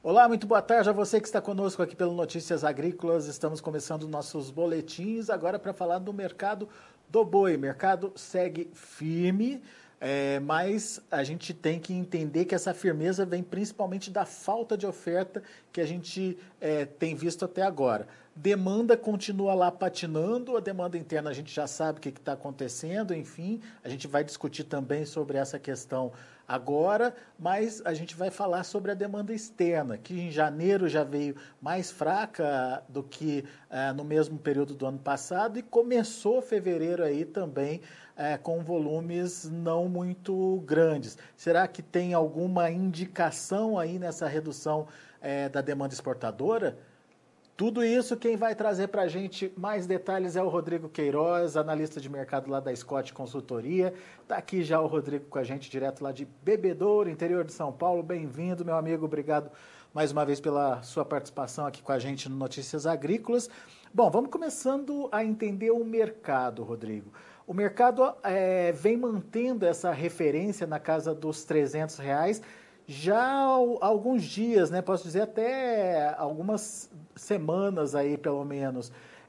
Olá, muito boa tarde a você que está conosco aqui pelo Notícias Agrícolas. Estamos começando nossos boletins agora para falar do mercado do boi. O mercado segue firme, mas a gente tem que entender que essa firmeza vem principalmente da falta de oferta que a gente tem visto até agora. Demanda continua lá patinando, a demanda interna a gente já sabe o que está acontecendo, enfim, a gente vai discutir também sobre essa questão agora, mas a gente vai falar sobre a demanda externa, que em janeiro já veio mais fraca do que no mesmo período do ano passado e começou fevereiro aí também com volumes não muito grandes. Será que tem alguma indicação aí nessa redução da demanda exportadora? Tudo isso, quem vai trazer para a gente mais detalhes é o Rodrigo Queiroz, analista de mercado lá da Scott Consultoria. Está aqui já o Rodrigo com a gente, direto lá de Bebedouro, interior de São Paulo. Bem-vindo, meu amigo. Obrigado mais uma vez pela sua participação aqui com a gente no Notícias Agrícolas. Bom, vamos começando a entender o mercado, Rodrigo. O mercado vem mantendo essa referência na casa dos R$300, já há alguns dias, né? Posso dizer até algumas semanas aí, pelo menos.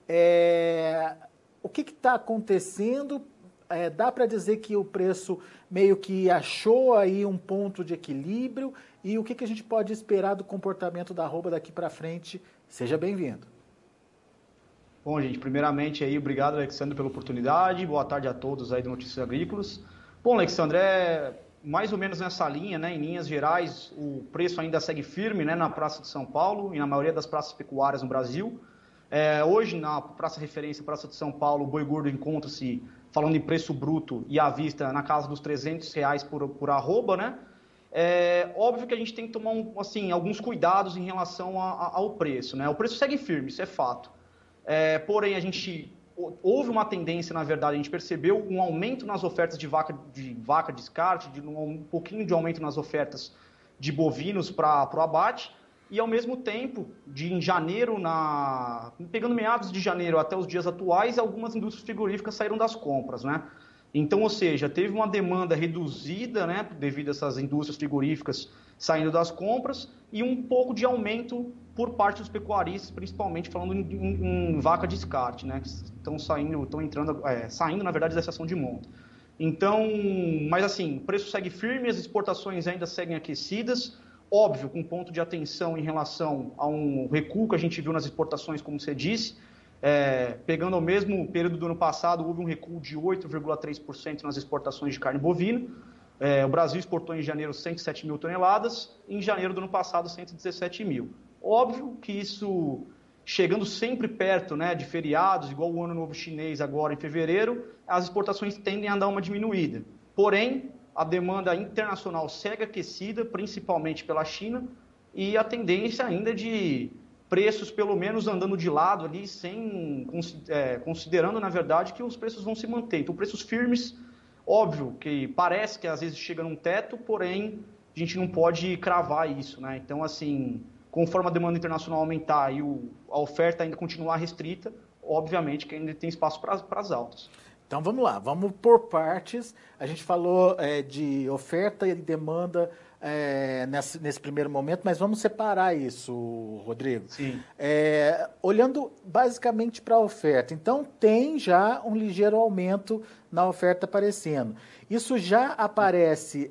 O que está acontecendo? Dá para dizer que o preço meio que achou aí um ponto de equilíbrio e o que a gente pode esperar do comportamento da arroba daqui para frente? Seja bem-vindo. Bom, gente, primeiramente aí, obrigado, Alexandre, pela oportunidade. Boa tarde a todos aí do Notícias Agrícolas. Bom, Alexandre, mais ou menos nessa linha, né? Em linhas gerais, o preço ainda segue firme, né, na Praça de São Paulo e na maioria das praças pecuárias no Brasil. Hoje, na Praça Referência, Praça de São Paulo, o boi gordo encontra-se, falando em preço bruto e à vista, na casa dos R$300 por arroba, né? Óbvio que a gente tem que tomar alguns cuidados em relação ao preço, né? O preço segue firme, isso é fato. Porém, houve uma tendência, na verdade, a gente percebeu um aumento nas ofertas de vaca descarte, um pouquinho de aumento nas ofertas de bovinos para o abate, e ao mesmo tempo, em janeiro, pegando meados de janeiro até os dias atuais, algumas indústrias frigoríficas saíram das compras, né? Então, ou seja, teve uma demanda reduzida, né, devido a essas indústrias frigoríficas saindo das compras, e um pouco de aumento por parte dos pecuaristas, principalmente falando em vaca descarte, né, que estão saindo, na verdade, dessa ação de monta. Então, mas assim, o preço segue firme, as exportações ainda seguem aquecidas, óbvio, com ponto de atenção em relação a um recuo que a gente viu nas exportações, como você disse. Pegando o mesmo período do ano passado, houve um recuo de 8,3% nas exportações de carne bovina. O Brasil exportou em janeiro 107 mil toneladas, em janeiro do ano passado 117 mil. Óbvio que isso, chegando sempre perto, né, de feriados, igual o Ano Novo Chinês agora em fevereiro, as exportações tendem a dar uma diminuída. Porém, a demanda internacional segue aquecida, principalmente pela China, e a tendência ainda de preços pelo menos andando de lado ali, considerando, na verdade, que os preços vão se manter. Então, preços firmes, óbvio que parece que às vezes chega num teto, porém, a gente não pode cravar isso, né? Então, assim, conforme a demanda internacional aumentar e a oferta ainda continuar restrita, obviamente que ainda tem espaço para as altas. Então, vamos lá, vamos por partes. A gente falou de oferta e demanda nesse primeiro momento, mas vamos separar isso, Rodrigo. Sim. Olhando basicamente para a oferta, então tem já um ligeiro aumento na oferta aparecendo. Isso já aparece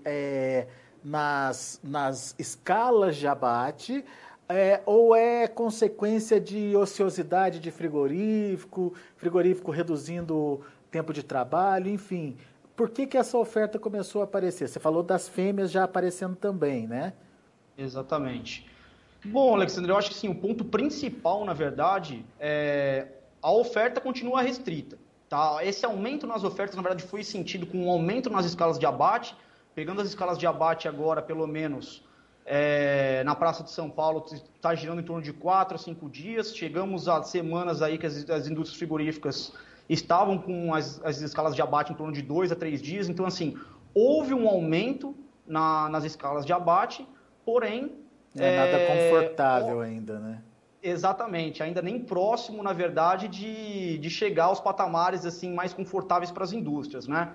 nas escalas de abate, ou é consequência de ociosidade de frigorífico reduzindo tempo de trabalho, enfim. Por que essa oferta começou a aparecer? Você falou das fêmeas já aparecendo também, né? Exatamente. Bom, Alexandre, eu acho que sim, o ponto principal, na verdade, a oferta continua restrita. Tá? Esse aumento nas ofertas, na verdade, foi sentido com um aumento nas escalas de abate. Pegando as escalas de abate agora, pelo menos, na Praça de São Paulo, está girando em torno de 4 a 5 dias. Chegamos a semanas aí que as indústrias frigoríficas estavam com as escalas de abate em torno de 2 a 3 dias. Então, assim, houve um aumento nas escalas de abate, porém... Não é nada confortável ainda, né? Exatamente, ainda nem próximo, na verdade, de chegar aos patamares assim, mais confortáveis para as indústrias, né?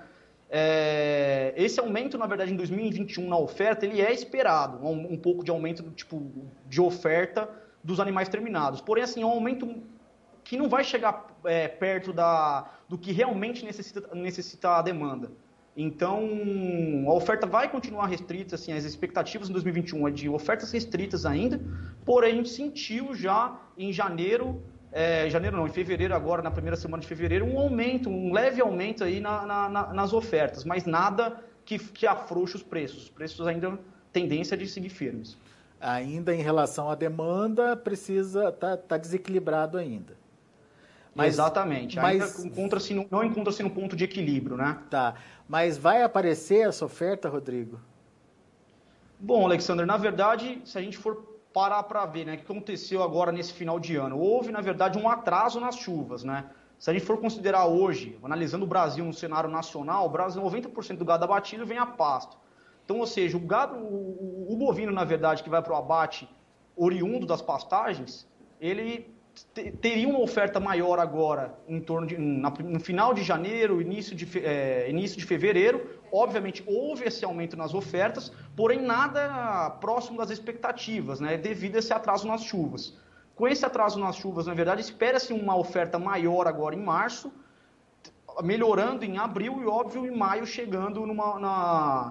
esse aumento, na verdade, em 2021 na oferta, ele é esperado, um pouco de aumento de oferta dos animais terminados. Porém, assim, é um aumento que não vai chegar perto do que realmente necessita a demanda. Então, a oferta vai continuar restrita, assim, as expectativas em 2021 é de ofertas restritas ainda, porém a gente sentiu já em em fevereiro agora, na primeira semana de fevereiro, um leve aumento aí nas ofertas, mas nada que afrouxe os preços. Os preços ainda tendência de seguir firmes. Ainda em relação à demanda, tá desequilibrado ainda. Exatamente, ainda não encontra-se no ponto de equilíbrio, né? Tá, mas vai aparecer essa oferta, Rodrigo? Bom, Alexandre, na verdade, se a gente for parar para ver, né, o que aconteceu agora nesse final de ano, houve, na verdade, um atraso nas chuvas, né? Se a gente for considerar hoje, analisando o Brasil no cenário nacional, o Brasil, 90% do gado abatido vem a pasto. Então, ou seja, o bovino, na verdade, que vai para o abate oriundo das pastagens, ele teria uma oferta maior agora, no final de janeiro, início de fevereiro. Obviamente, houve esse aumento nas ofertas, porém nada próximo das expectativas, né, devido a esse atraso nas chuvas. Com esse atraso nas chuvas, na verdade, espera-se uma oferta maior agora em março, melhorando em abril e, óbvio, em maio chegando numa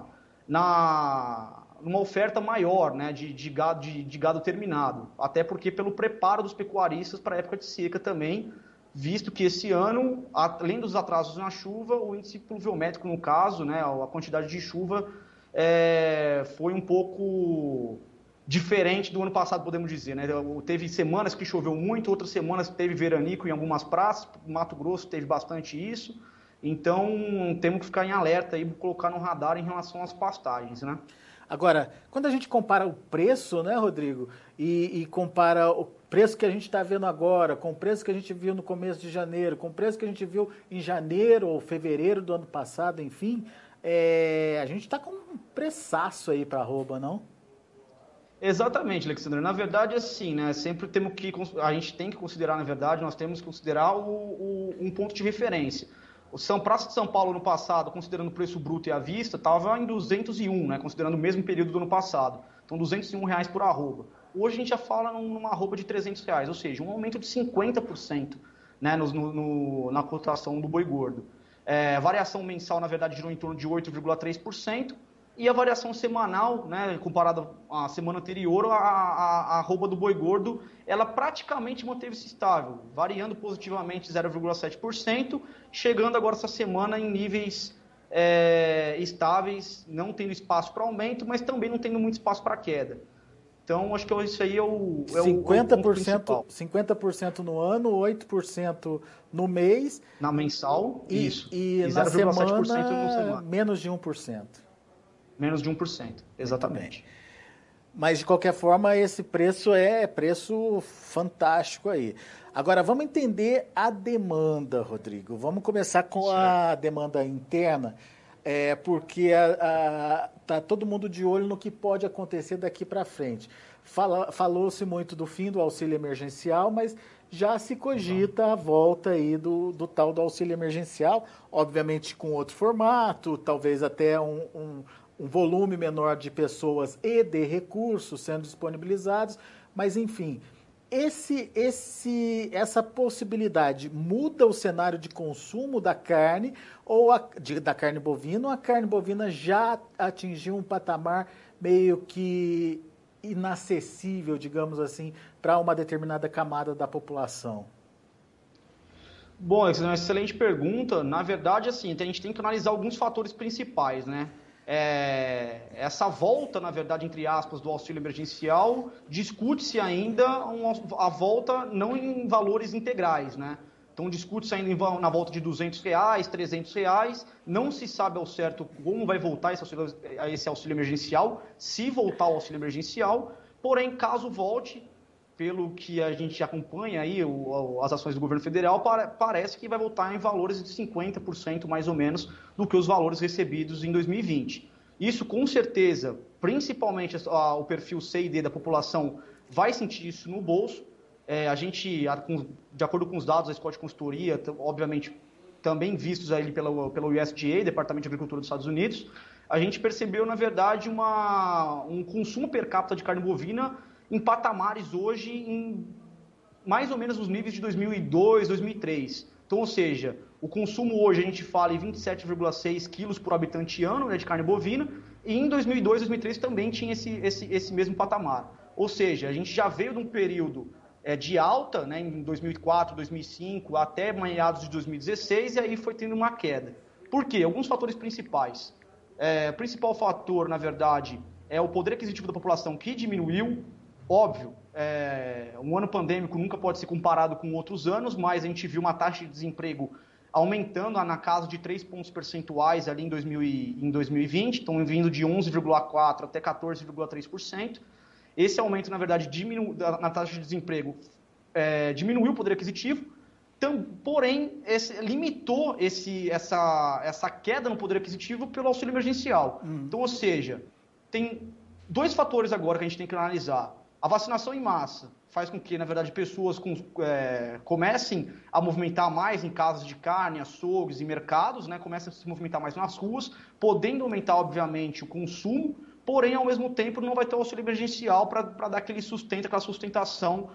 oferta maior, né, de gado terminado. Até porque pelo preparo dos pecuaristas para a época de seca também, visto que esse ano, além dos atrasos na chuva, o índice pluviométrico, no caso, né, a quantidade de chuva foi um pouco diferente do ano passado, podemos dizer, né? Teve semanas que choveu muito, outras semanas teve veranico em algumas praças, Mato Grosso teve bastante isso, então temos que ficar em alerta e colocar no radar em relação às pastagens, né? Agora, quando a gente compara o preço, né, Rodrigo, e compara o preço que a gente está vendo agora com o preço que a gente viu no começo de janeiro, com o preço que a gente viu em janeiro ou fevereiro do ano passado, enfim, a gente está com um preçaço aí para arroba, não? Exatamente, Alexandre. Na verdade, assim, né, a gente tem que considerar, na verdade, nós temos que considerar um ponto de referência. Praça de São Paulo, no passado, considerando o preço bruto e à vista, estava em 201, né, considerando o mesmo período do ano passado. Então, R$201 por arroba. Hoje a gente já fala numa arroba de R$300, ou seja, um aumento de 50%, né, na cotação do boi gordo. A variação mensal, na verdade, girou em torno de 8,3%. E a variação semanal, né, comparada à semana anterior, a arroba do boi gordo, ela praticamente manteve-se estável, variando positivamente 0,7%, chegando agora essa semana em níveis estáveis, não tendo espaço para aumento, mas também não tendo muito espaço para queda. Então, acho que isso aí é o 50%, 50% no ano, 8% no mês. Na mensal, isso. E na semana, menos de 1%. Menos de 1%, exatamente. Mas, de qualquer forma, esse preço é preço fantástico aí. Agora, vamos entender a demanda, Rodrigo. Vamos começar com a demanda interna, porque tá todo mundo de olho no que pode acontecer daqui para frente. Falou-se muito do fim do auxílio emergencial, mas já se cogita a volta aí do tal do auxílio emergencial, obviamente com outro formato, talvez até um volume menor de pessoas e de recursos sendo disponibilizados, mas enfim, essa possibilidade muda o cenário de consumo da carne ou da carne bovina, ou a carne bovina já atingiu um patamar meio que inacessível, digamos assim, para uma determinada camada da população? Bom, essa é uma excelente pergunta. Na verdade, assim, a gente tem que analisar alguns fatores principais, né? Essa volta, na verdade, entre aspas, do auxílio emergencial, discute-se ainda a volta não em valores integrais, né? Então, discute-se ainda na volta de R$200, R$300, não se sabe ao certo como vai voltar esse auxílio emergencial, se voltar o auxílio emergencial, porém, caso volte, pelo que a gente acompanha aí, as ações do governo federal, parece que vai voltar em valores de 50% mais ou menos do que os valores recebidos em 2020. Isso, com certeza, principalmente o perfil C e D da população vai sentir isso no bolso. A gente, de acordo com os dados da Scott Consultoria, obviamente também vistos aí pelo USDA, Departamento de Agricultura dos Estados Unidos, a gente percebeu, na verdade, um consumo per capita de carne bovina em patamares hoje em mais ou menos nos níveis de 2002, 2003. Então, ou seja, o consumo hoje a gente fala em 27,6 quilos por habitante ano, né, de carne bovina, e em 2002, 2003 também tinha esse mesmo patamar. Ou seja, a gente já veio de um período de alta, né, em 2004, 2005, até meados de 2016, e aí foi tendo uma queda. Por quê? Alguns fatores principais. O principal fator, na verdade, é o poder aquisitivo da população que diminuiu. Óbvio, um ano pandêmico nunca pode ser comparado com outros anos, mas a gente viu uma taxa de desemprego aumentando na casa de 3 pontos percentuais ali em 2020, então vindo de 11,4% até 14,3%. Esse aumento, na verdade, na taxa de desemprego diminuiu o poder aquisitivo, porém, limitou essa queda no poder aquisitivo pelo auxílio emergencial. Então, ou seja, tem dois fatores agora que a gente tem que analisar. A vacinação em massa faz com que, na verdade, pessoas comecem a movimentar mais em casas de carne, açougues e mercados, né? Comecem a se movimentar mais nas ruas, podendo aumentar, obviamente, o consumo, porém, ao mesmo tempo, não vai ter o auxílio emergencial para dar aquela sustentação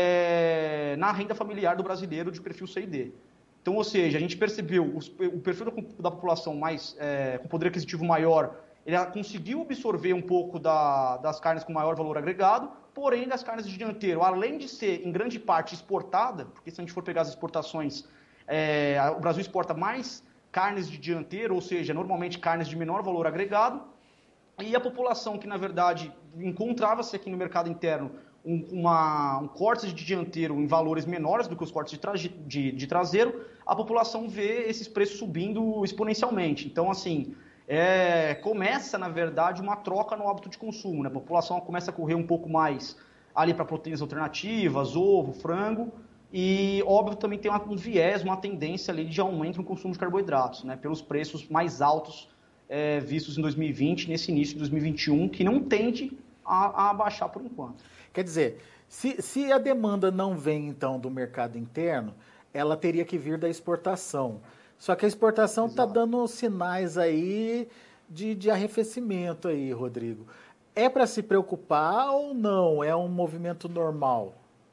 na renda familiar do brasileiro de perfil C e D. Então, ou seja, a gente percebeu o perfil da população com poder aquisitivo maior, ele conseguiu absorver um pouco das carnes com maior valor agregado, porém, das carnes de dianteiro, além de ser, em grande parte, exportada, porque se a gente for pegar as exportações, o Brasil exporta mais carnes de dianteiro, ou seja, normalmente carnes de menor valor agregado, e a população que, na verdade, encontrava-se aqui no mercado interno um corte de dianteiro em valores menores do que os cortes de traseiro, a população vê esses preços subindo exponencialmente. Então, assim, começa, na verdade, uma troca no hábito de consumo, né? A população começa a correr um pouco mais ali para proteínas alternativas, ovo, frango, e, óbvio, também tem um viés, uma tendência ali de aumento no consumo de carboidratos, né? Pelos preços mais altos vistos em 2020, nesse início de 2021, que não tende a baixar por enquanto. Quer dizer, se a demanda não vem, então, do mercado interno, ela teria que vir da exportação. Só que a exportação está dando sinais aí de arrefecimento aí, Rodrigo. É para se preocupar ou não? É um movimento normal?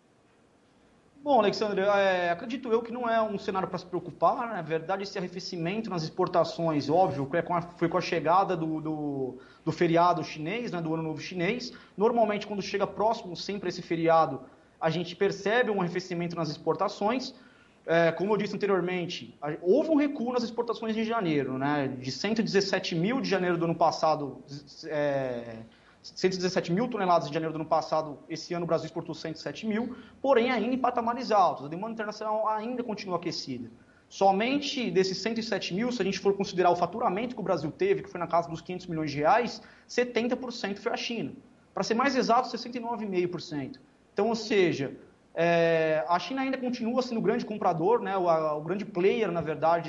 Bom, Alexandre, acredito eu que não é um cenário para se preocupar. Na verdade, esse arrefecimento nas exportações, óbvio, foi com a chegada do feriado chinês, né, do Ano Novo Chinês. Normalmente, quando chega próximo sempre esse feriado, a gente percebe um arrefecimento nas exportações. Como eu disse anteriormente, houve um recuo nas exportações de janeiro, né, de 117 mil de janeiro do ano passado, 117 mil toneladas de janeiro do ano passado, esse ano o Brasil exportou 107 mil, porém ainda em patamares altos, a demanda internacional ainda continua aquecida. Somente desses 107 mil, se a gente for considerar o faturamento que o Brasil teve, que foi na casa dos 500 milhões de reais, 70% foi a China. Para ser mais exato, 69,5%. Então, ou seja, a China ainda continua sendo o grande comprador, né, o grande player, na verdade,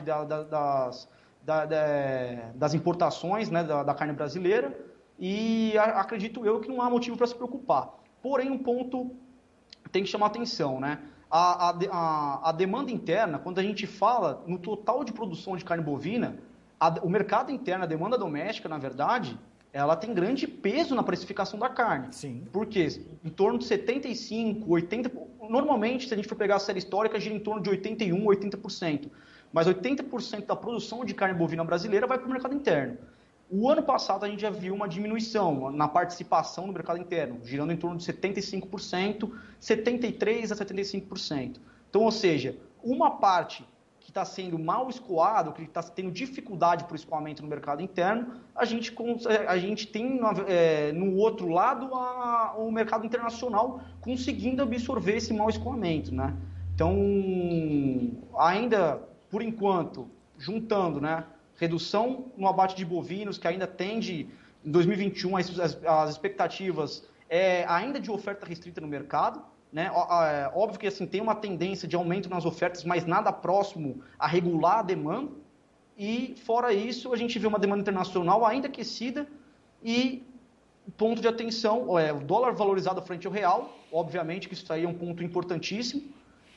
das importações, né, da carne brasileira, e acredito eu que não há motivo para se preocupar. Porém, um ponto tem que chamar atenção, né? A demanda interna, quando a gente fala no total de produção de carne bovina, o mercado interno, a demanda doméstica, na verdade, ela tem grande peso na precificação da carne. Sim. Por quê? Em torno de 75%, 80%, normalmente, se a gente for pegar a série histórica, gira em torno de 81%, 80%. Mas 80% da produção de carne bovina brasileira vai para o mercado interno. O ano passado a gente já viu uma diminuição na participação no mercado interno, girando em torno de 75%, 73% a 75%. Então, ou seja, uma parte que está sendo mal escoado, que está tendo dificuldade para o escoamento no mercado interno, a gente tem no outro lado o mercado internacional conseguindo absorver esse mau escoamento, né? Então, ainda, por enquanto, juntando, né? Redução no abate de bovinos, que ainda tende, em 2021, as expectativas ainda de oferta restrita no mercado, né? Óbvio que assim, tem uma tendência de aumento nas ofertas, mas nada próximo a regular a demanda. E, fora isso, a gente vê uma demanda internacional ainda aquecida e, ponto de atenção, o dólar valorizado frente ao real, obviamente que isso aí é um ponto importantíssimo.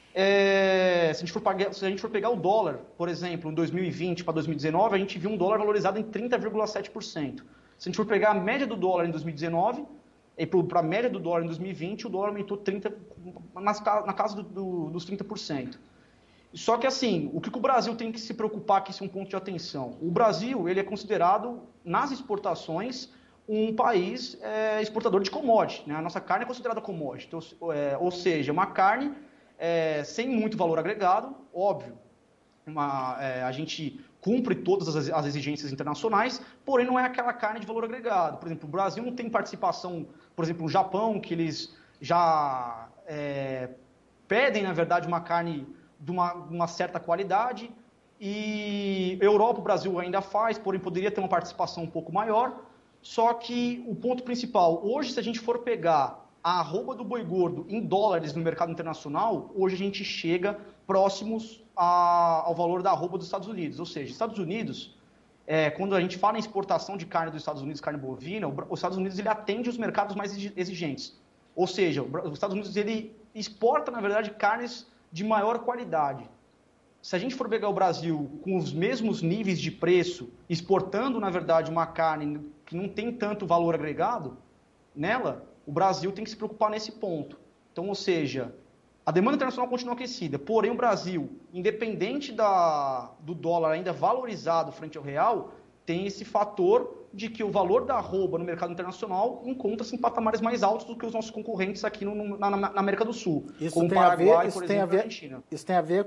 Se a gente for pegar o dólar, por exemplo, em 2020 para 2019, a gente viu um dólar valorizado em 30,7%. Se a gente for pegar a média do dólar em 2019 e para a média do dólar em 2020, o dólar aumentou na casa dos 30%. Só que assim, o que o Brasil tem que se preocupar, que isso é um ponto de atenção. O Brasil ele é considerado, nas exportações, um país exportador de commodity, né? A nossa carne é considerada commodity, então, ou seja, uma carne sem muito valor agregado, óbvio. A gente cumpre todas as exigências internacionais, porém não é aquela carne de valor agregado. Por exemplo, o Brasil não tem participação, por exemplo, no Japão, que eles já pedem, na verdade, uma carne de uma certa qualidade, e Europa, o Brasil ainda faz, porém poderia ter uma participação um pouco maior. Só que o ponto principal, hoje, se a gente for pegar a arroba do boi gordo em dólares no mercado internacional, hoje a gente chega próximos ao valor da arroba dos Estados Unidos. Ou seja, Estados Unidos, quando a gente fala em exportação de carne dos Estados Unidos, carne bovina, os Estados Unidos ele atende os mercados mais exigentes. Ou seja, os Estados Unidos ele exporta, na verdade, carnes de maior qualidade. Se a gente for pegar o Brasil com os mesmos níveis de preço, exportando, na verdade, uma carne que não tem tanto valor agregado nela, o Brasil tem que se preocupar nesse ponto. Então, ou seja, a demanda internacional continua aquecida, porém o Brasil, independente do dólar ainda valorizado frente ao real, tem esse fator de que o valor da arroba no mercado internacional encontra-se em patamares mais altos do que os nossos concorrentes aqui na América do Sul, como o Paraguai, por exemplo, e a Argentina. Isso tem a ver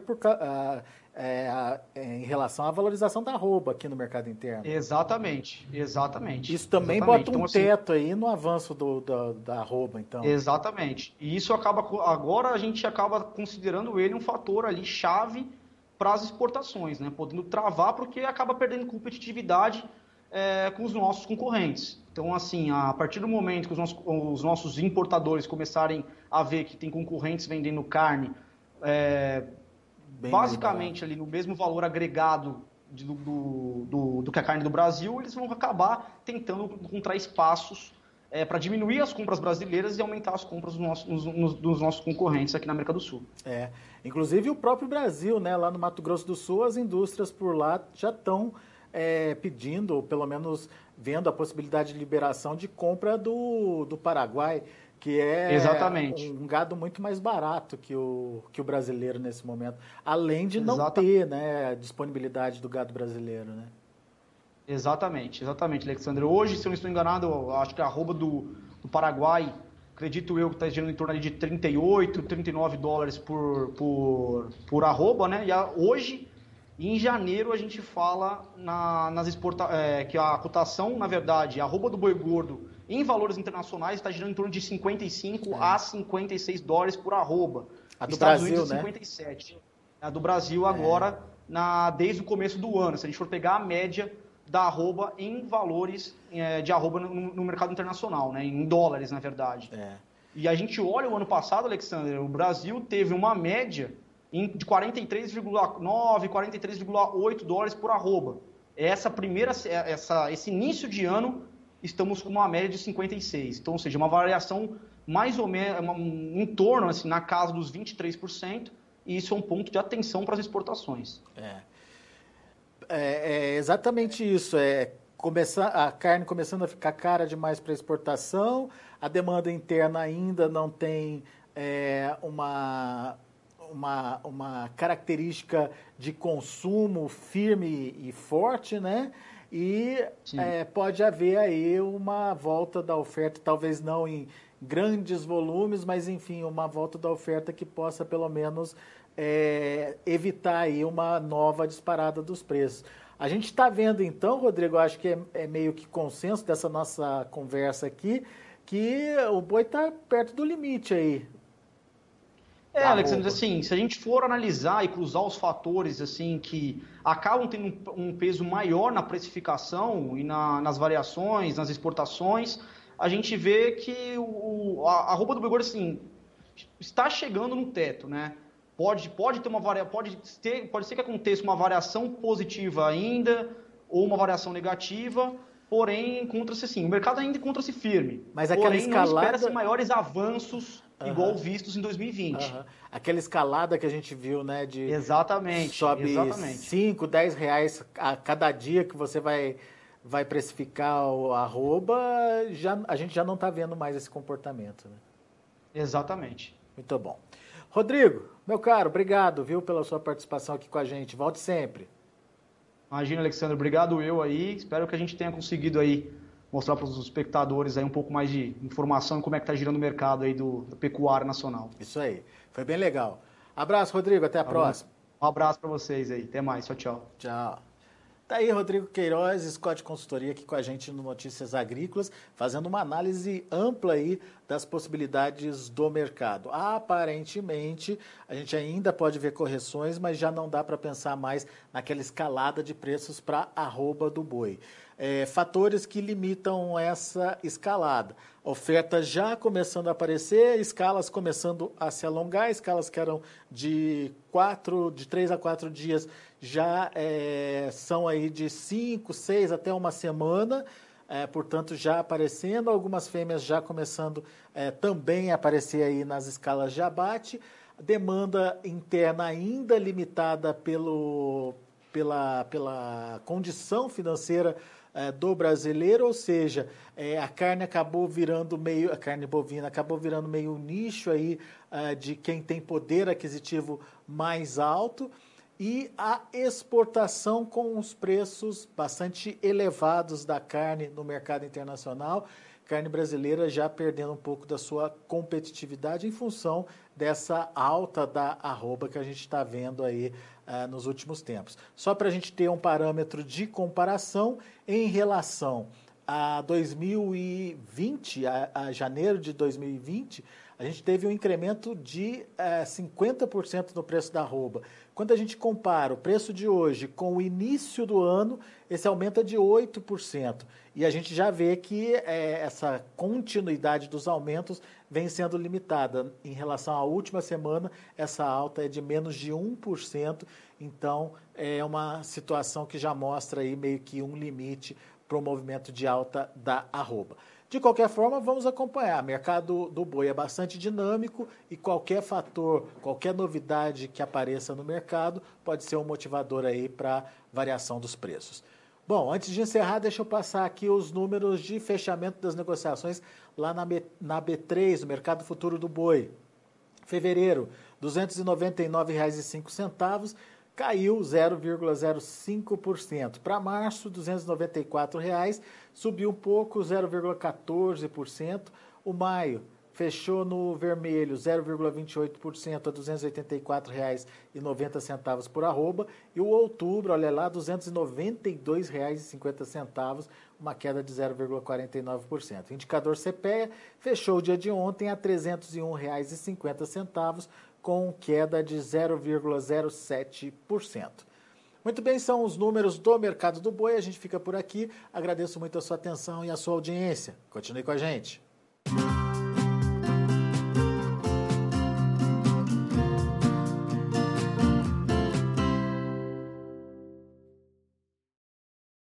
em relação à valorização da arroba aqui no mercado interno. Exatamente. Isso também bota um teto aí no avanço da arroba, então. Exatamente. E isso agora a gente acaba considerando ele um fator ali chave para as exportações, né? Podendo travar porque acaba perdendo competitividade com os nossos concorrentes. Então, assim, a partir do momento que os nossos importadores começarem a ver que tem concorrentes vendendo carne basicamente ali no mesmo valor agregado do que a carne do Brasil, eles vão acabar tentando encontrar espaços para diminuir as compras brasileiras e aumentar as compras dos nossos concorrentes aqui na América do Sul. Inclusive o próprio Brasil, né, lá no Mato Grosso do Sul, as indústrias por lá já estão pedindo, ou pelo menos vendo a possibilidade de liberação de compra do Paraguai, que é Exatamente. Um gado muito mais barato que o brasileiro nesse momento, além de não ter, né, a disponibilidade do gado brasileiro, né? Exatamente, Alexandre. Hoje, se eu não estou enganado, eu acho que a arroba do Paraguai, acredito eu que está girando em torno de 38, 39 dólares por arroba, né? E hoje, em janeiro, a gente fala que a cotação, na verdade, a arroba do boi gordo em valores internacionais está girando em torno de 55 a 56 dólares por arroba. A do Estados Brasil, Unidos, 57. A do Brasil agora, desde o começo do ano. Se a gente for pegar a média da arroba em valores de arroba no mercado internacional, né? Em dólares, na verdade. E a gente olha o ano passado, Alexandre, o Brasil teve uma média de 43,9, 43,8 dólares por arroba. Esse início de ano, estamos com uma média de 56. Então, ou seja, uma variação mais ou menos em torno, assim, na casa dos 23%, e isso é um ponto de atenção para as exportações. É exatamente isso. A carne começando a ficar cara demais para exportação, a demanda interna ainda não tem uma característica de consumo firme e forte, né? E pode haver aí uma volta da oferta, talvez não em grandes volumes, mas enfim, uma volta da oferta que possa pelo menos evitar aí uma nova disparada dos preços. A gente está vendo então, Rodrigo, acho que é meio que consenso dessa nossa conversa aqui, que o boi está perto do limite aí. Alexandre, assim, se a gente for analisar e cruzar os fatores assim que acabam tendo um peso maior na precificação e nas variações, nas exportações, a gente vê que a arroba do boi gordo, assim, está chegando no teto, né? Pode ser que aconteça uma variação positiva ainda ou uma variação negativa, porém encontra-se assim, o mercado ainda encontra-se firme. Mas aquela escalada... não espera-se maiores avanços igual vistos em 2020. Aquela escalada que a gente viu, né? Exatamente. Sobe exatamente. 5, 10 reais a cada dia que você vai precificar o arroba, a gente já não está vendo mais esse comportamento, né? Exatamente. Muito bom. Rodrigo, meu caro, obrigado, viu, pela sua participação aqui com a gente. Volte sempre. Imagina, Alexandre, obrigado eu aí. Espero que a gente tenha conseguido aí mostrar para os espectadores aí um pouco mais de informação em como é que está girando o mercado aí da pecuária nacional. Isso aí, foi bem legal. Abraço, Rodrigo, até a próxima. Um abraço para vocês aí, até mais, tchau, tchau. Tchau. Tá aí Rodrigo Queiroz, Scott Consultoria, aqui com a gente no Notícias Agrícolas, fazendo uma análise ampla aí das possibilidades do mercado. Aparentemente, a gente ainda pode ver correções, mas já não dá para pensar mais naquela escalada de preços para arroba do boi. Fatores que limitam essa escalada. Oferta já começando a aparecer, escalas começando a se alongar, escalas que eram de 3 a 4 dias já são aí de 5, 6 até uma semana, portanto já aparecendo, algumas fêmeas já começando também a aparecer aí nas escalas de abate, demanda interna ainda limitada pela condição financeira do brasileiro, ou seja, a carne acabou virando a carne bovina acabou virando meio nicho aí de quem tem poder aquisitivo mais alto, e a exportação com os preços bastante elevados da carne no mercado internacional, carne brasileira já perdendo um pouco da sua competitividade em função dessa alta da arroba que a gente está vendo aí nos últimos tempos. Só para a gente ter um parâmetro de comparação, em relação a 2020, a janeiro de 2020, a gente teve um incremento de 50% no preço da arroba. Quando a gente compara o preço de hoje com o início do ano, esse aumento é de 8%. E a gente já vê que essa continuidade dos aumentos vem sendo limitada. Em relação à última semana, essa alta é de menos de 1%. Então, é uma situação que já mostra aí meio que um limite para o movimento de alta da arroba. De qualquer forma, vamos acompanhar. O mercado do boi é bastante dinâmico e qualquer fator, qualquer novidade que apareça no mercado pode ser um motivador aí para variação dos preços. Bom, antes de encerrar, deixa eu passar aqui os números de fechamento das negociações lá na B3, no Mercado Futuro do Boi. Fevereiro, R$ 299,05, caiu 0,05%. Para março, R$ 294,00, subiu um pouco, 0,14%. O maio fechou no vermelho, 0,28% a R$ 284,90 por arroba. E o outubro, olha lá, R$ 292,50, uma queda de 0,49%. O indicador CPEA fechou o dia de ontem a R$ 301,50, com queda de 0,07%. Muito bem, são os números do mercado do boi. A gente fica por aqui. Agradeço muito a sua atenção e a sua audiência. Continue com a gente.